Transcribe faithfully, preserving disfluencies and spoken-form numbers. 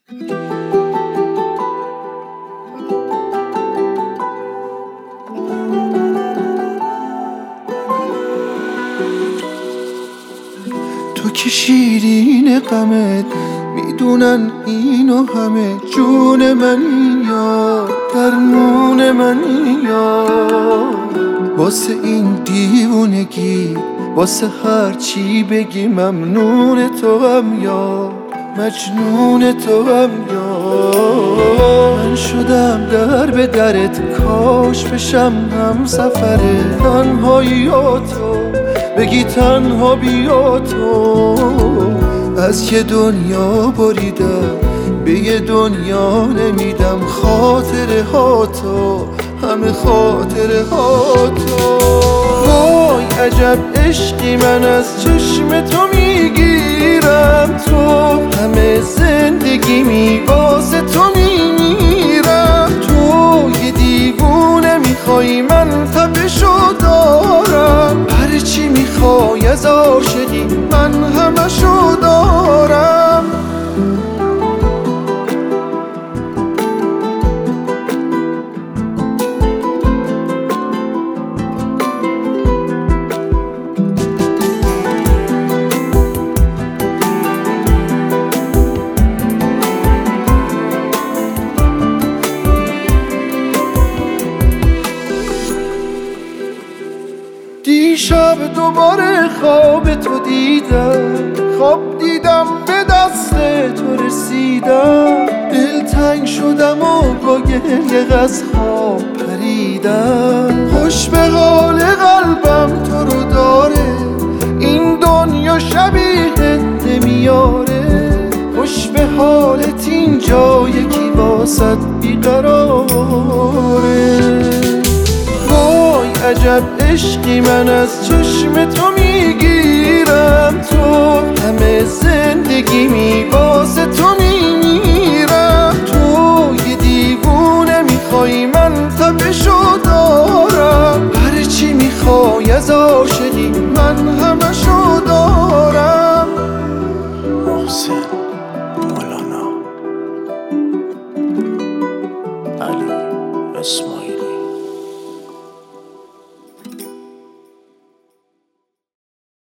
تو که شیرین غمت میدونن اینو همه، جون منی یا درمون منی یا واسه این دیوونگی، واسه هر چی بگی ممنون تو هم یا مجنون تو هم یا من شدم در به درت، کاش بشم هم سفره تنهاییاتو بگی تنها بیا تو. از یه دنیا بریدم به یه دنیا نمیدم، خاطره ها تو همه خاطره ها تو. وای عجب عشقی من از چشم تو میگیرم، تو همه زندگی می واسه تو میمیرم. تو یه دیوونه میخوای من تپشو دارم، هر چی میخوای از عاشقی من همشو دارم. دیشب دوباره خواب تو دیدم، خواب دیدم به دست تو رسیدم، دلتنگ شدم و با گریه از خواب پریدم. خوش به حال قلبم تو رو داره، این دنیا شبیه نمیاره. خوش به حالت این جا یکی واسط بیقراره. وای عجب عشقی من از چشم تو میگیرم، تو همه زندگی می واسه تو میمیرم. تو یه دیوونه میخوای من تپشو